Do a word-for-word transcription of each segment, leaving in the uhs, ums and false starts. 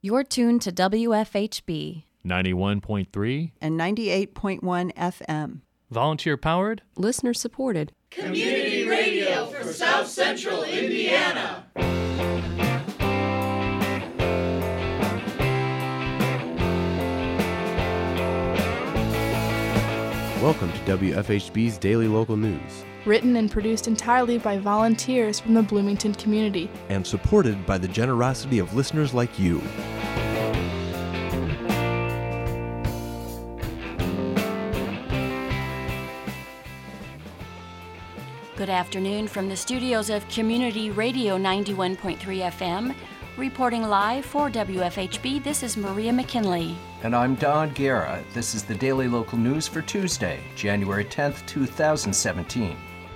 You're tuned to W F H B ninety-one point three and ninety-eight point one F M. Volunteer-powered, listener-supported. Community radio for South Central Indiana. Welcome to W F H B's Daily Local News. Written and produced entirely by volunteers from the Bloomington community. And supported by the generosity of listeners like you. Good afternoon from the studios of Community Radio ninety-one point three F M. Reporting live for W F H B, this is Maria McKinley. And I'm Don Guerra. This is the Daily Local News for Tuesday, January tenth, twenty seventeen.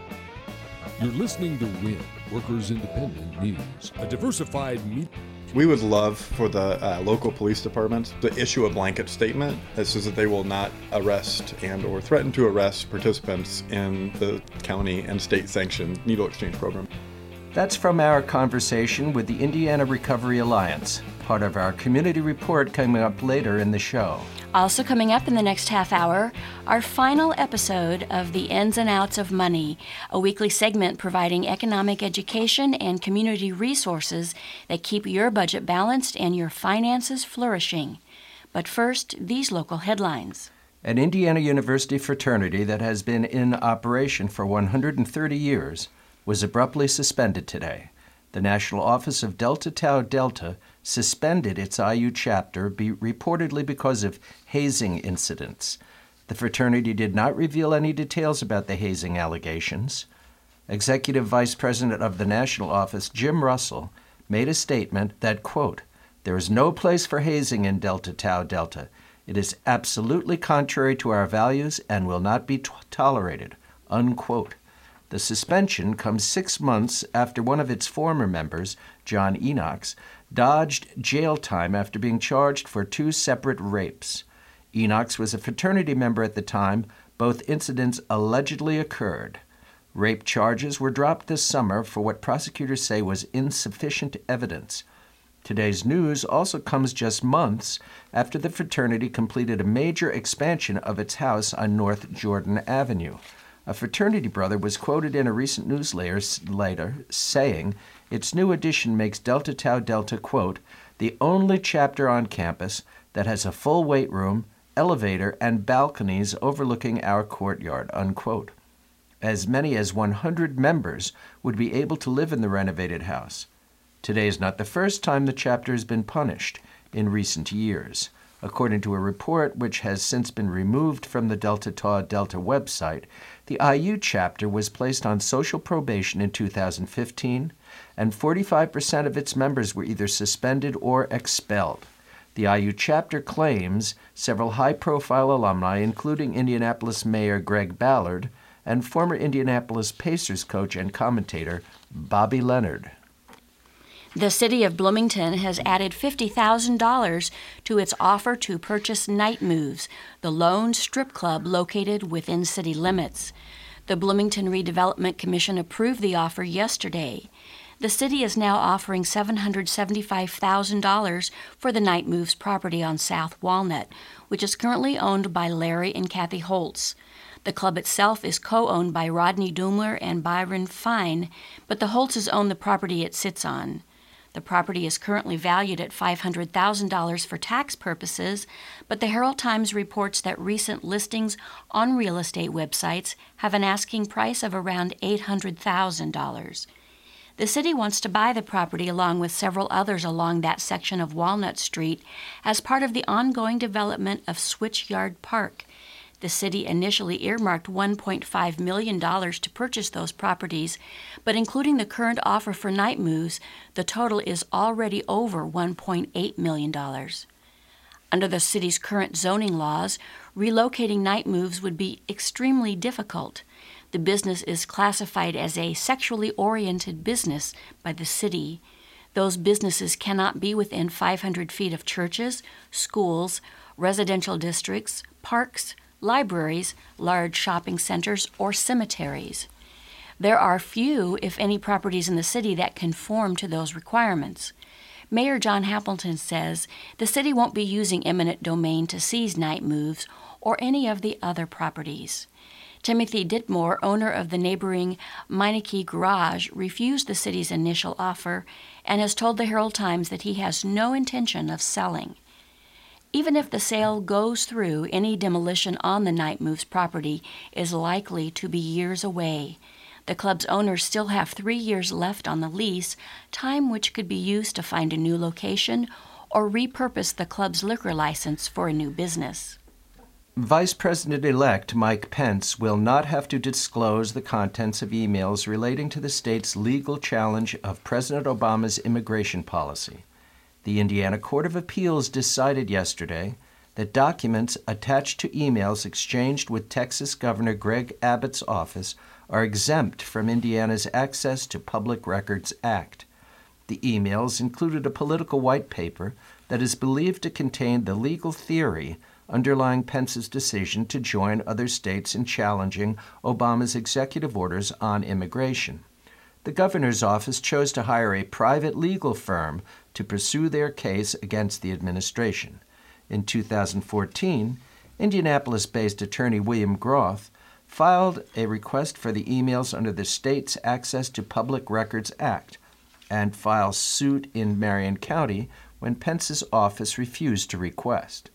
You're listening to W I N, Workers Independent News, a diversified media. We would love for the uh, local police departments to issue a blanket statement that says that they will not arrest and or threaten to arrest participants in the county and state-sanctioned needle exchange program. That's from our conversation with the Indiana Recovery Alliance, part of our community report coming up later in the show. Also coming up in the next half hour, our final episode of The Ins and Outs of Money, a weekly segment providing economic education and community resources that keep your budget balanced and your finances flourishing. But first, these local headlines. An Indiana University fraternity that has been in operation for one hundred thirty years was abruptly suspended today. The National Office of Delta Tau Delta suspended its I U chapter be reportedly because of hazing incidents. The fraternity did not reveal any details about the hazing allegations. Executive Vice President of the National Office, Jim Russell, made a statement that, quote, "There is no place for hazing in Delta Tau Delta. It is absolutely contrary to our values and will not be t- tolerated," unquote. The suspension comes six months after one of its former members, John Enox, dodged jail time after being charged for two separate rapes. Enox was a fraternity member at the time both incidents allegedly occurred. Rape charges were dropped this summer for what prosecutors say was insufficient evidence. Today's news also comes just months after the fraternity completed a major expansion of its house on North Jordan Avenue. A fraternity brother was quoted in a recent newsletter saying its new addition makes Delta Tau Delta, quote, "the only chapter on campus that has a full weight room, elevator, and balconies overlooking our courtyard," unquote. As many as one hundred members would be able to live in the renovated house. Today is not the first time the chapter has been punished in recent years. According to a report which has since been removed from the Delta Tau Delta website, the I U chapter was placed on social probation in two thousand fifteen, and forty-five percent of its members were either suspended or expelled. The I U chapter claims several high-profile alumni, including Indianapolis Mayor Greg Ballard and former Indianapolis Pacers coach and commentator Bobby Leonard. The city of Bloomington has added fifty thousand dollars to its offer to purchase Night Moves, the lone strip club located within city limits. The Bloomington Redevelopment Commission approved the offer yesterday. The city is now offering seven hundred seventy-five thousand dollars for the Night Moves property on South Walnut, which is currently owned by Larry and Kathy Holtz. The club itself is co-owned by Rodney Doomler and Byron Fine, but the Holtzes own the property it sits on. The property is currently valued at five hundred thousand dollars for tax purposes, but the Herald Times reports that recent listings on real estate websites have an asking price of around eight hundred thousand dollars. The city wants to buy the property along with several others along that section of Walnut Street as part of the ongoing development of Switchyard Park. The city initially earmarked one point five million dollars to purchase those properties, but including the current offer for Night Moves, the total is already over one point eight million dollars. Under the city's current zoning laws, relocating Night Moves would be extremely difficult. The business is classified as a sexually oriented business by the city. Those businesses cannot be within five hundred feet of churches, schools, residential districts, parks, libraries, large shopping centers, or cemeteries. There are few, if any, properties in the city that conform to those requirements. Mayor John Happleton says the city won't be using eminent domain to seize Night Moves or any of the other properties. Timothy Ditmore, owner of the neighboring Meineke Garage, refused the city's initial offer and has told the Herald Times that he has no intention of selling. Even if the sale goes through, any demolition on the Night Moves property is likely to be years away. The club's owners still have three years left on the lease, time which could be used to find a new location or repurpose the club's liquor license for a new business. Vice President-elect Mike Pence will not have to disclose the contents of emails relating to the state's legal challenge of President Obama's immigration policy. The Indiana Court of Appeals decided yesterday that documents attached to emails exchanged with Texas Governor Greg Abbott's office are exempt from Indiana's Access to Public Records Act. The emails included a political white paper that is believed to contain the legal theory underlying Pence's decision to join other states in challenging Obama's executive orders on immigration. The governor's office chose to hire a private legal firm to pursue their case against the administration. In two thousand fourteen, Indianapolis-based attorney William Groth filed a request for the emails under the state's Access to Public Records Act and filed suit in Marion County when Pence's office refused to request.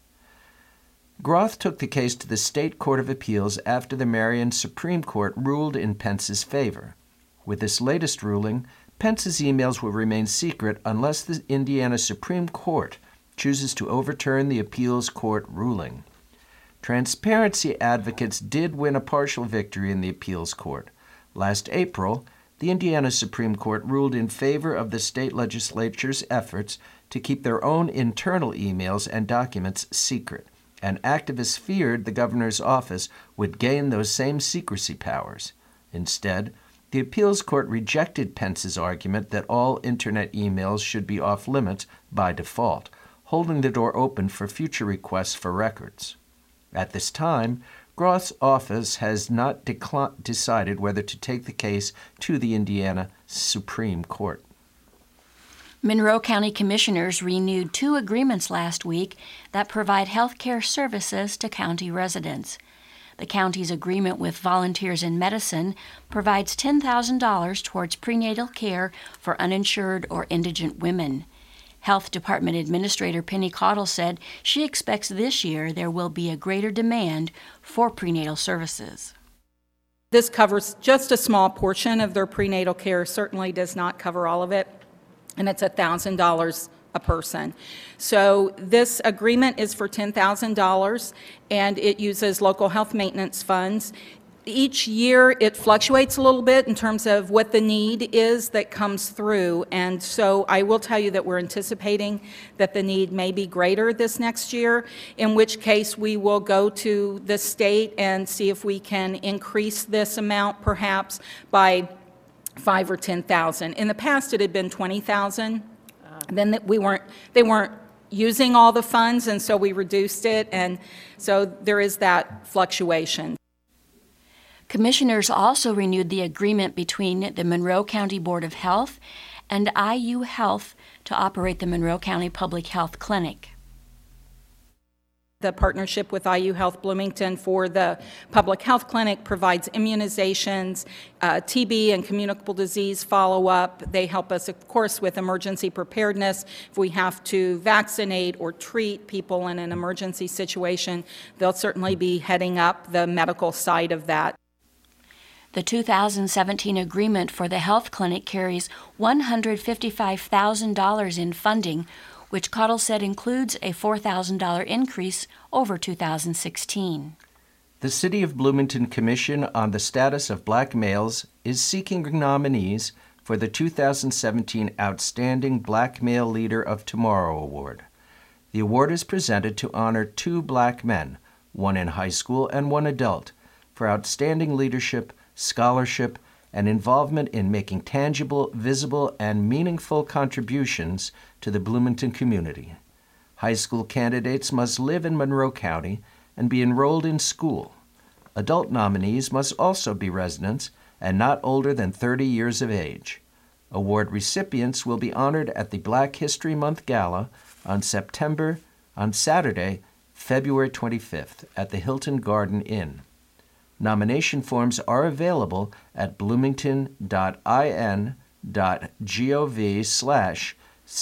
Groth took the case to the State Court of Appeals after the Marion Supreme Court ruled in Pence's favor. With this latest ruling, Pence's emails will remain secret unless the Indiana Supreme Court chooses to overturn the appeals court ruling. Transparency advocates did win a partial victory in the appeals court. Last April, the Indiana Supreme Court ruled in favor of the state legislature's efforts to keep their own internal emails and documents secret, and activists feared the governor's office would gain those same secrecy powers. Instead, the appeals court rejected Pence's argument that all Internet emails should be off-limits by default, holding the door open for future requests for records. At this time, Groth's office has not decl- decided whether to take the case to the Indiana Supreme Court. Monroe County Commissioners renewed two agreements last week that provide health care services to county residents. The county's agreement with Volunteers in Medicine provides ten thousand dollars towards prenatal care for uninsured or indigent women. Health Department Administrator Penny Cottle said she expects this year there will be a greater demand for prenatal services. This covers just a small portion of their prenatal care, certainly does not cover all of it, and it's one thousand dollars a person. So this agreement is for ten thousand dollars, and it uses local health maintenance funds. Each year it fluctuates a little bit in terms of what the need is that comes through, and so I will tell you that we're anticipating that the need may be greater this next year, in which case we will go to the state and see if we can increase this amount perhaps by five or ten thousand. In the past it had been twenty thousand. Then we weren't, they weren't using all the funds, and so we reduced it, and so there is that fluctuation. Commissioners also renewed the agreement between the Monroe County Board of Health and I U Health to operate the Monroe County Public Health Clinic. The partnership with I U Health Bloomington for the public health clinic provides immunizations, uh, T B and communicable disease follow-up. They help us, of course, with emergency preparedness. If we have to vaccinate or treat people in an emergency situation, they'll certainly be heading up the medical side of that. The two thousand seventeen agreement for the health clinic carries one hundred fifty-five thousand dollars in funding, which Cottle said includes a four thousand dollars increase over two thousand sixteen. The City of Bloomington Commission on the Status of Black Males is seeking nominees for the two thousand seventeen Outstanding Black Male Leader of Tomorrow Award. The award is presented to honor two black men, one in high school and one adult, for outstanding leadership, scholarship, and involvement in making tangible, visible, and meaningful contributions to the Bloomington community. High school candidates must live in Monroe County and be enrolled in school. Adult nominees must also be residents and not older than thirty years of age. Award recipients will be honored at the Black History Month Gala on September, on Saturday, February twenty-fifth at the Hilton Garden Inn. Nomination forms are available at bloomington.in.gov slash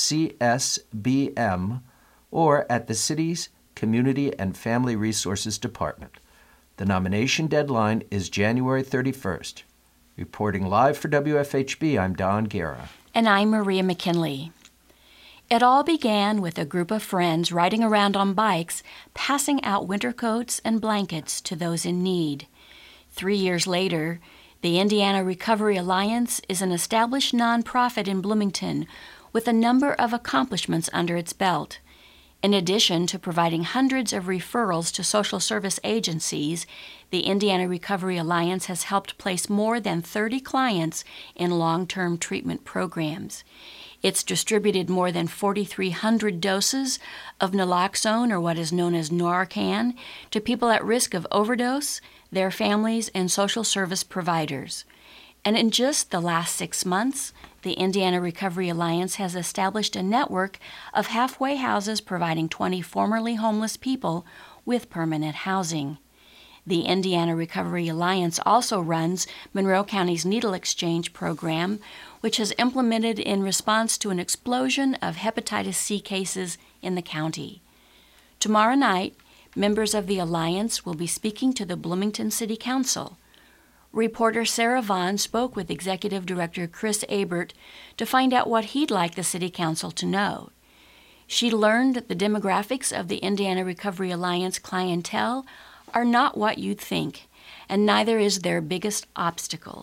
CSBM or at the city's Community and Family Resources Department. The nomination deadline is January thirty-first. Reporting live for W F H B, I'm Don Guerra. And I'm Maria McKinley. It all began with a group of friends riding around on bikes, passing out winter coats and blankets to those in need. Three years later, the Indiana Recovery Alliance is an established nonprofit in Bloomington with a number of accomplishments under its belt. In addition to providing hundreds of referrals to social service agencies, the Indiana Recovery Alliance has helped place more than thirty clients in long-term treatment programs. It's distributed more than forty-three hundred doses of naloxone, or what is known as Narcan, to people at risk of overdose, their families, and social service providers. And in just the last six months, the Indiana Recovery Alliance has established a network of halfway houses providing twenty formerly homeless people with permanent housing. The Indiana Recovery Alliance also runs Monroe County's Needle Exchange program, which has implemented in response to an explosion of hepatitis C cases in the county. Tomorrow night, members of the Alliance will be speaking to the Bloomington City Council. Reporter Sarah Vaughn spoke with Executive Director Chris Abert to find out what he'd like the City Council to know. She learned that the demographics of the Indiana Recovery Alliance clientele are not what you'd think, and neither is their biggest obstacle.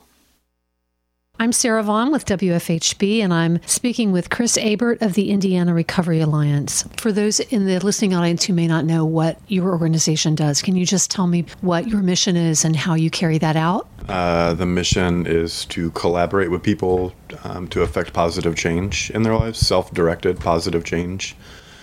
I'm Sarah Vaughn with W F H B, and I'm speaking with Chris Abert of the Indiana Recovery Alliance. For those in the listening audience who may not know what your organization does, can you just tell me what your mission is and how you carry that out? Uh, the mission is to collaborate with people um, to affect positive change in their lives, self-directed positive change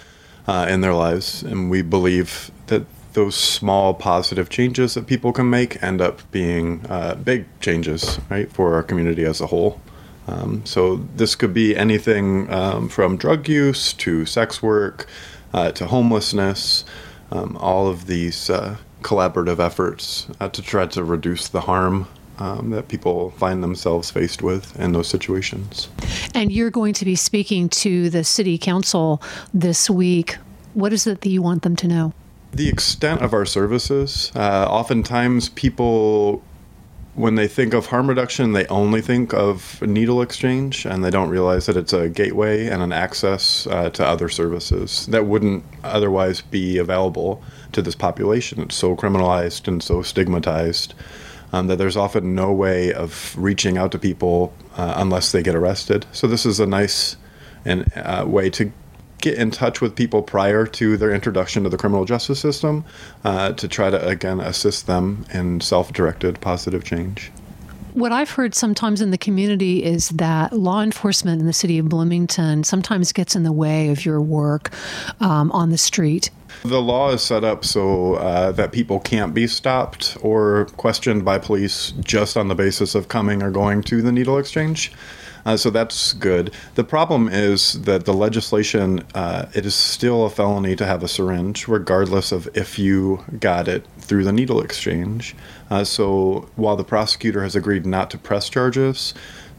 uh, in their lives. And we believe that those small positive changes that people can make end up being uh, big changes, right, for our community as a whole. Um, so this could be anything um, from drug use to sex work uh, to homelessness, um, all of these uh, collaborative efforts uh, to try to reduce the harm um, that people find themselves faced with in those situations. And you're going to be speaking to the City Council this week. What is it that you want them to know? The extent of our services. Uh, oftentimes people, when they think of harm reduction, they only think of needle exchange, and they don't realize that it's a gateway and an access uh, to other services that wouldn't otherwise be available to this population. It's so criminalized and so stigmatized um, that there's often no way of reaching out to people uh, unless they get arrested. So this is a nice and uh, way to get in touch with people prior to their introduction to the criminal justice system uh, to try to, again, assist them in self-directed positive change. What I've heard sometimes in the community is that law enforcement in the city of Bloomington sometimes gets in the way of your work um, on the street. The law is set up so uh, that people can't be stopped or questioned by police just on the basis of coming or going to the needle exchange. Uh, so that's good. The problem is that the legislation, uh, it is still a felony to have a syringe, regardless of if you got it through the needle exchange. Uh, so while the prosecutor has agreed not to press charges,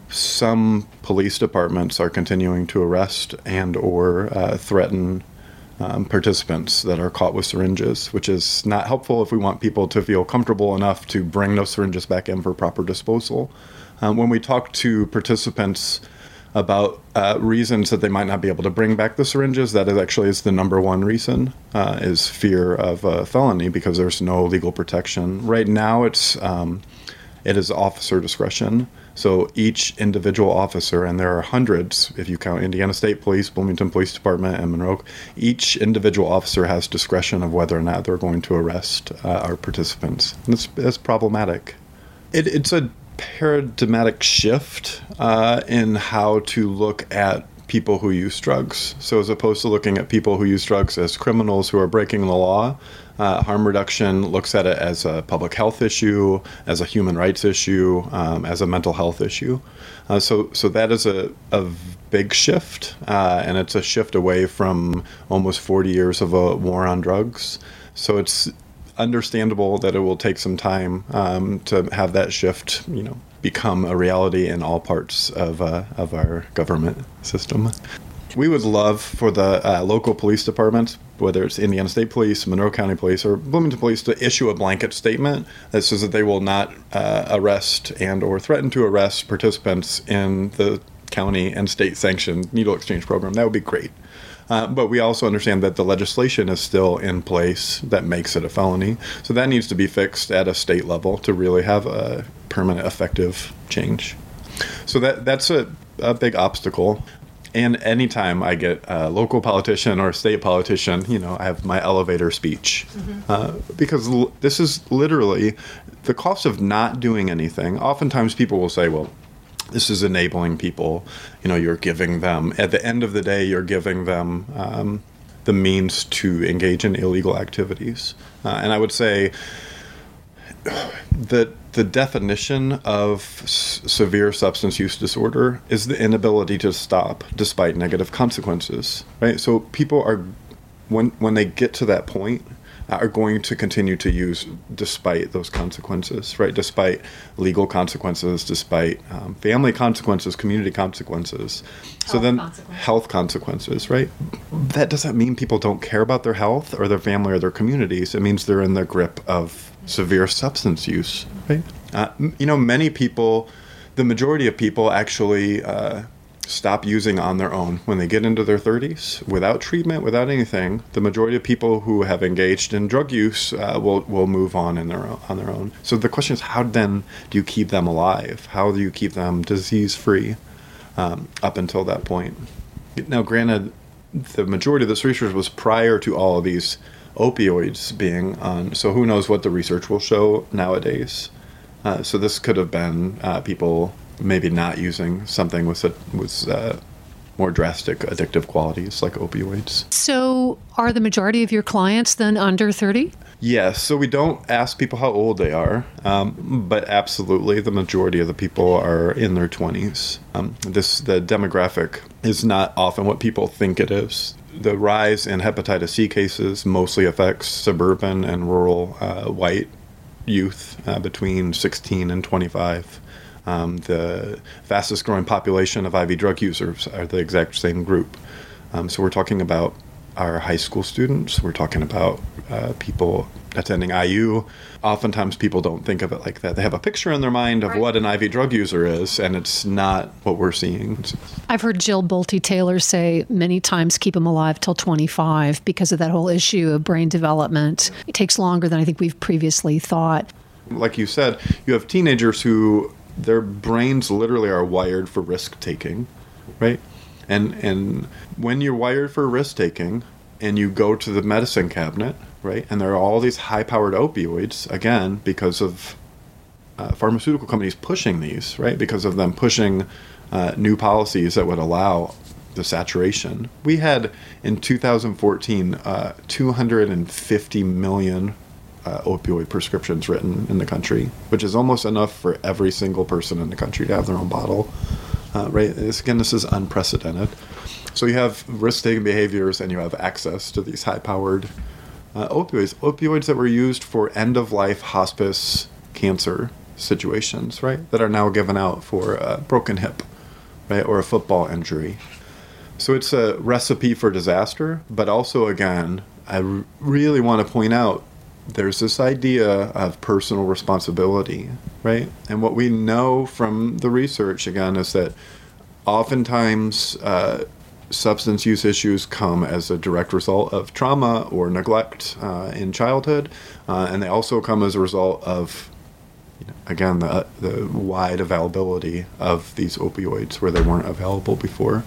some police departments are continuing to arrest and or uh, threaten um, participants that are caught with syringes, which is not helpful if we want people to feel comfortable enough to bring those syringes back in for proper disposal. Um, when we talk to participants about uh, reasons that they might not be able to bring back the syringes, that is actually is the number one reason, uh, is fear of a felony, because there's no legal protection. Right now, it's um, it is officer discretion. So each individual officer, and there are hundreds, if you count Indiana State Police, Bloomington Police Department, and Monroe, each individual officer has discretion of whether or not they're going to arrest uh, our participants. And it's, it's problematic. It, it's a paradigmatic shift uh, in how to look at people who use drugs. So as opposed to looking at people who use drugs as criminals who are breaking the law, uh, harm reduction looks at it as a public health issue, as a human rights issue, um, as a mental health issue. Uh, so so that is a, a big shift, uh, and it's a shift away from almost forty years of a war on drugs. So it's understandable that it will take some time um, to have that shift, you know, become a reality in all parts of uh, of our government system. We would love for the uh, local police departments, whether it's Indiana State Police, Monroe County Police, or Bloomington Police, to issue a blanket statement that says that they will not uh, arrest and or threaten to arrest participants in the county and state-sanctioned needle exchange program. That would be great. Uh, but we also understand that the legislation is still in place that makes it a felony. So that needs to be fixed at a state level to really have a permanent, effective change. So that that's a, a big obstacle. And anytime I get a local politician or a state politician, you know, I have my elevator speech. Mm-hmm. uh, because l- this is literally the cost of not doing anything. Oftentimes people will say, well, this is enabling people, you know, you're giving them, at the end of the day, you're giving them um, the means to engage in illegal activities. Uh, and I would say that the definition of s- severe substance use disorder is the inability to stop despite negative consequences, right? So people are, when when they get to that point, are going to continue to use despite those consequences, right? Despite legal consequences, despite um, family consequences, community consequences. Health so then consequences. Health consequences, right? That doesn't mean people don't care about their health or their family or their communities. It means they're in the grip of severe substance use, right? Uh, you know, many people, the majority of people actually uh, stop using on their own when they get into their thirties without treatment, without anything. The majority of people who have engaged in drug use uh, will will move on in their own, on their own. So the question is, how then do you keep them alive? How do you keep them disease free um, up until that point? Now, granted, the majority of this research was prior to all of these opioids being on. So who knows what the research will show nowadays? Uh, so this could have been uh, people maybe not using something with a, with uh, more drastic addictive qualities like opioids. So are the majority of your clients then under thirty? Yes. So we don't ask people how old they are, um, but absolutely the majority of the people are in their twenties. Um, this the demographic is not often what people think it is. The rise in hepatitis C cases mostly affects suburban and rural uh, white youth uh, between sixteen and twenty-five. Um, the fastest growing population of I V drug users are the exact same group. Um, so we're talking about our high school students. We're talking about uh, people attending I U. Oftentimes people don't think of it like that. They have a picture in their mind of right. what an I V drug user is, and it's not what we're seeing. I've heard Jill Bolte Taylor say many times keep them alive till twenty-five because of that whole issue of brain development. It takes longer than I think we've previously thought. Like you said, you have teenagers who their brains literally are wired for risk-taking, right? And and when you're wired for risk-taking and you go to the medicine cabinet, right, and there are all these high-powered opioids, again, because of uh, pharmaceutical companies pushing these, right, because of them pushing uh, new policies that would allow the saturation. We had, in two thousand fourteen, uh, two hundred fifty million Uh, opioid prescriptions written in the country, which is almost enough for every single person in the country to have their own bottle. Uh, right? This, again, this is unprecedented. So you have risk-taking behaviors and you have access to these high-powered uh, opioids. Opioids that were used for end-of-life hospice cancer situations, right? That are now given out for a broken hip, right? Or a football injury. So it's a recipe for disaster, but also, again, I r- really want to point out there's this idea of personal responsibility, right? And what we know from the research, again, is that oftentimes uh, substance use issues come as a direct result of trauma or neglect uh, in childhood, uh, and they also come as a result of, you know, again, the, the wide availability of these opioids where they weren't available before.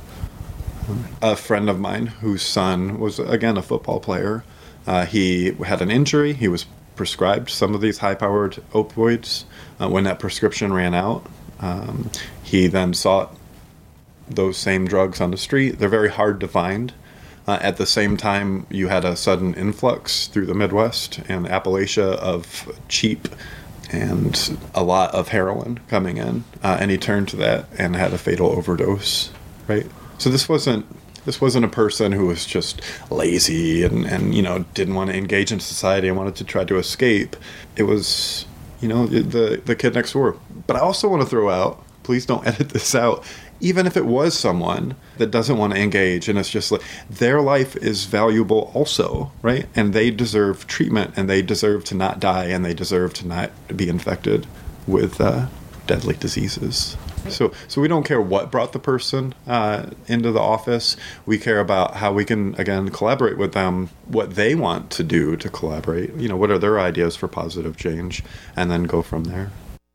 A friend of mine whose son was, again, a football player, Uh, he had an injury. He was prescribed some of these high-powered opioids. Uh, when that prescription ran out, um, he then sought those same drugs on the street. They're very hard to find. Uh, at the same time, you had a sudden influx through the Midwest and Appalachia of cheap and a lot of heroin coming in. Uh, and he turned to that and had a fatal overdose, right? So this wasn't this wasn't a person who was just lazy and, and you know, didn't want to engage in society and wanted to try to escape. It was, you know, the, the kid next door. But I also want to throw out, please don't edit this out, even if it was someone that doesn't want to engage and it's just like their life is valuable also, right? And they deserve treatment and they deserve to not die and they deserve to not be infected with uh, deadly diseases. So so we don't care what brought the person uh, into the office. We care about how we can, again, collaborate with them, what they want to do to collaborate. You know, what are their ideas for positive change, and then go from there.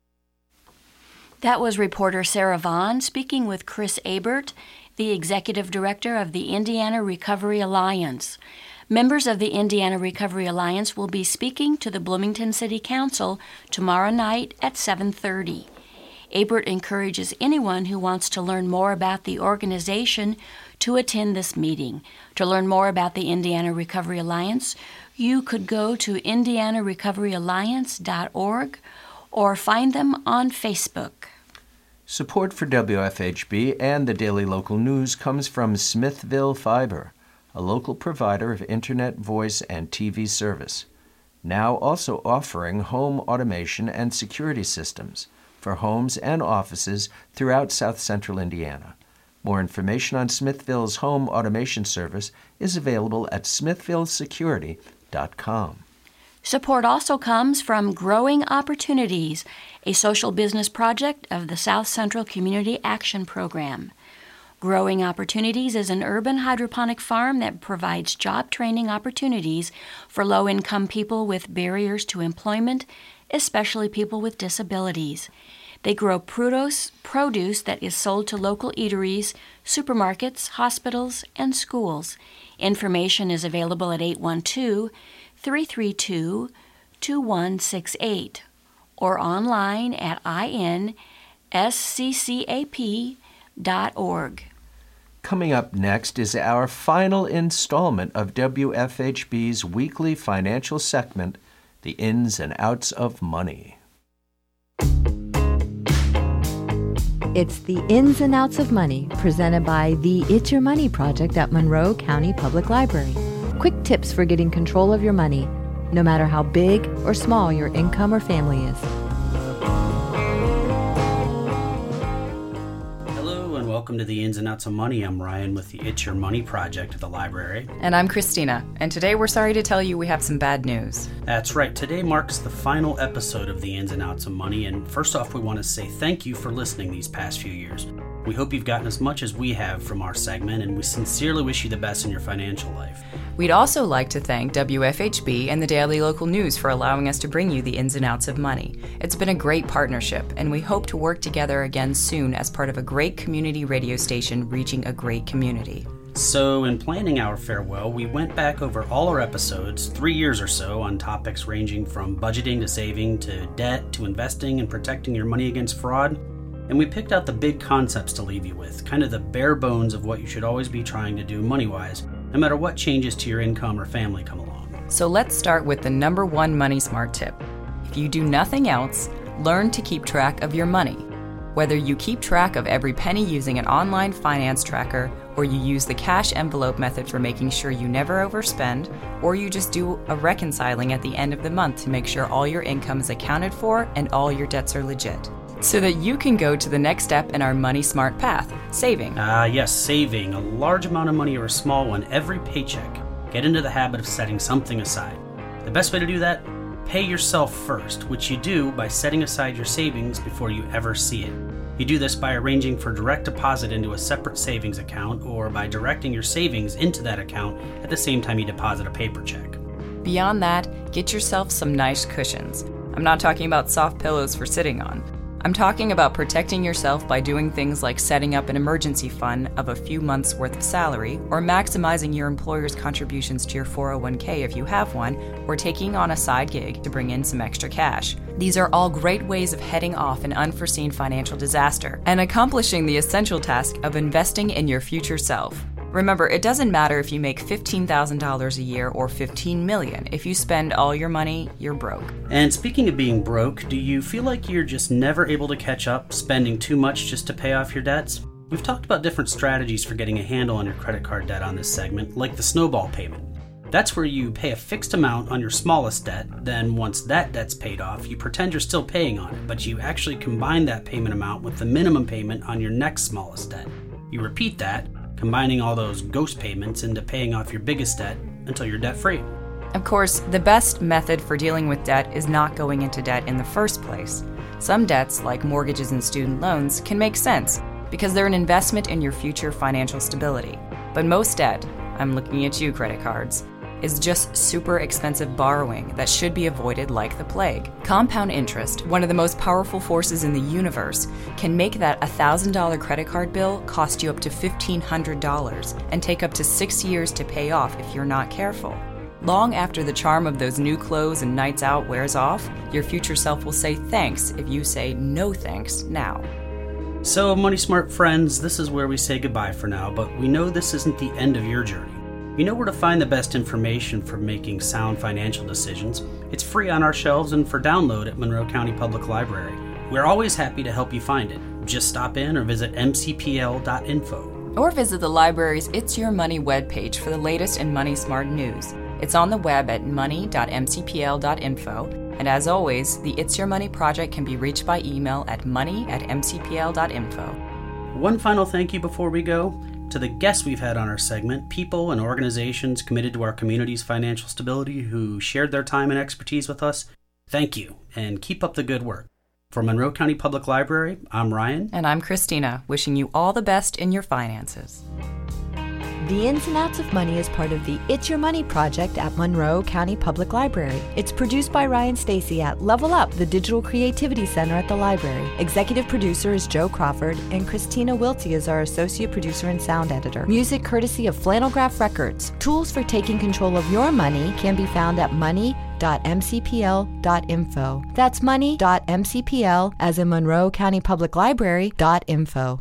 That was reporter Sarah Vaughn speaking with Chris Abert, the Executive Director of the Indiana Recovery Alliance. Members of the Indiana Recovery Alliance will be speaking to the Bloomington City Council tomorrow night at seven thirty. Abert encourages anyone who wants to learn more about the organization to attend this meeting. To learn more about the Indiana Recovery Alliance, you could go to indiana recovery alliance dot org or find them on Facebook. Support for W F H B and the Daily Local News comes from Smithville Fiber, a local provider of internet, voice, and T V service, now also offering home automation and security systems for homes and offices throughout South Central Indiana. More information on Smithville's home automation service is available at smithville security dot com. Support also comes from Growing Opportunities, a social business project of the South Central Community Action Program. Growing Opportunities is an urban hydroponic farm that provides job training opportunities for low-income people with barriers to employment, especially people with disabilities. They grow produce, produce that is sold to local eateries, supermarkets, hospitals, and schools. Information is available at eight one two, three three two, two one six eight or online at I N S C C A P dot org. Coming up next is our final installment of W F H B's weekly financial segment, The Ins and Outs of Money. It's The Ins and Outs of Money, presented by the It's Your Money Project at Monroe County Public Library. Quick tips for getting control of your money, no matter how big or small your income or family is. Welcome to the Ins and Outs of Money. I'm Ryan with the It's Your Money Project at the library. And I'm Christina, and today we're sorry to tell you we have some bad news. That's right. Today marks the final episode of the Ins and Outs of Money, and first off, we want to say thank you for listening these past few years. We hope you've gotten as much as we have from our segment, and we sincerely wish you the best in your financial life. We'd also like to thank W F H B and the Daily Local News for allowing us to bring you the Ins and Outs of Money. It's been a great partnership, and we hope to work together again soon as part of a great community radio station reaching a great community. So, in planning our farewell, we went back over all our episodes, three years or so, on topics ranging from budgeting to saving to debt to investing and protecting your money against fraud. And we picked out the big concepts to leave you with, kind of the bare bones of what you should always be trying to do money-wise, no matter what changes to your income or family come along. So let's start with the number one Money Smart tip. If you do nothing else, learn to keep track of your money. Whether you keep track of every penny using an online finance tracker, or you use the cash envelope method for making sure you never overspend, or you just do a reconciling at the end of the month to make sure all your income is accounted for and all your debts are legit. So that you can go to the next step in our Money Smart path, saving. Ah, uh, yes, saving. A large amount of money or a small one every paycheck. Get into the habit of setting something aside. The best way to do that? Pay yourself first, which you do by setting aside your savings before you ever see it. You do this by arranging for direct deposit into a separate savings account or by directing your savings into that account at the same time you deposit a paper check. Beyond that, get yourself some nice cushions. I'm not talking about soft pillows for sitting on. I'm talking about protecting yourself by doing things like setting up an emergency fund of a few months' worth of salary, or maximizing your employer's contributions to your four oh one k if you have one, or taking on a side gig to bring in some extra cash. These are all great ways of heading off an unforeseen financial disaster and accomplishing the essential task of investing in your future self. Remember, it doesn't matter if you make fifteen thousand dollars a year or fifteen million dollars. If you spend all your money, you're broke. And speaking of being broke, do you feel like you're just never able to catch up, spending too much just to pay off your debts? We've talked about different strategies for getting a handle on your credit card debt on this segment, like the snowball payment. That's where you pay a fixed amount on your smallest debt, then once that debt's paid off, you pretend you're still paying on it, but you actually combine that payment amount with the minimum payment on your next smallest debt. You repeat that, combining all those ghost payments into paying off your biggest debt until you're debt-free. Of course, the best method for dealing with debt is not going into debt in the first place. Some debts, like mortgages and student loans, can make sense because they're an investment in your future financial stability. But most debt, I'm looking at you credit cards, is just super expensive borrowing that should be avoided like the plague. Compound interest, one of the most powerful forces in the universe, can make that one thousand dollars credit card bill cost you up to fifteen hundred dollars and take up to six years to pay off if you're not careful. Long after the charm of those new clothes and nights out wears off, your future self will say thanks if you say no thanks now. So, Money Smart friends, this is where we say goodbye for now, but we know this isn't the end of your journey. You know where to find the best information for making sound financial decisions. It's free on our shelves and for download at Monroe County Public Library. We're always happy to help you find it. Just stop in or visit m c p l dot info. Or visit the library's It's Your Money webpage for the latest in Money Smart news. It's on the web at money dot m c p l dot info. And as always, the It's Your Money project can be reached by email at money at m c p l dot info. One final thank you before we go. To the guests we've had on our segment, people and organizations committed to our community's financial stability who shared their time and expertise with us, thank you, and keep up the good work. For Monroe County Public Library, I'm Ryan. And I'm Christina, wishing you all the best in your finances. The Ins and Outs of Money is part of the It's Your Money project at Monroe County Public Library. It's produced by Ryan Stacy at Level Up, the Digital Creativity Center at the library. Executive producer is Joe Crawford, and Christina Wiltie is our associate producer and sound editor. Music courtesy of Flannelgraph Records. Tools for taking control of your money can be found at money dot m c p l dot info. That's money dot m c p l, as in Monroe County Public Library, dot info.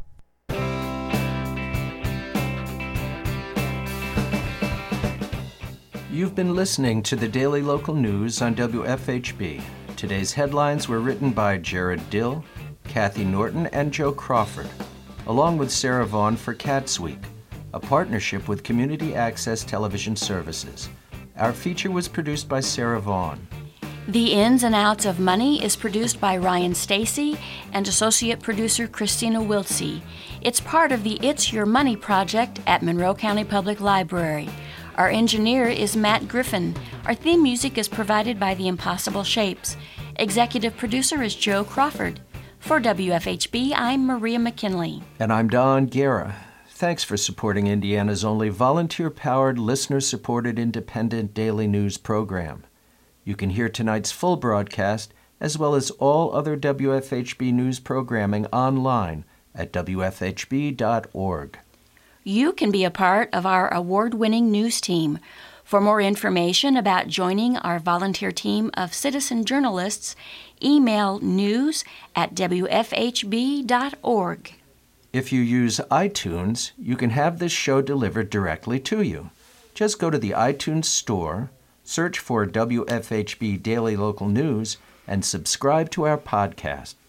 You've been listening to the Daily Local News on W F H B. Today's headlines were written by Jared Dill, Kathy Norton, and Joe Crawford, along with Sarah Vaughn for Cats Week, a partnership with Community Access Television Services. Our feature was produced by Sarah Vaughn. The Ins and Outs of Money is produced by Ryan Stacy and associate producer Christina Wiltsey. It's part of the It's Your Money project at Monroe County Public Library. Our engineer is Matt Griffin. Our theme music is provided by The Impossible Shapes. Executive producer is Joe Crawford. For W F H B, I'm Maria McKinley. And I'm Don Guerra. Thanks for supporting Indiana's only volunteer-powered, listener-supported independent daily news program. You can hear tonight's full broadcast, as well as all other W F H B news programming online at w f h b dot org. You can be a part of our award-winning news team. For more information about joining our volunteer team of citizen journalists, email news at w f h b dot org. If you use iTunes, you can have this show delivered directly to you. Just go to the iTunes store, search for W F H B Daily Local News, and subscribe to our podcast.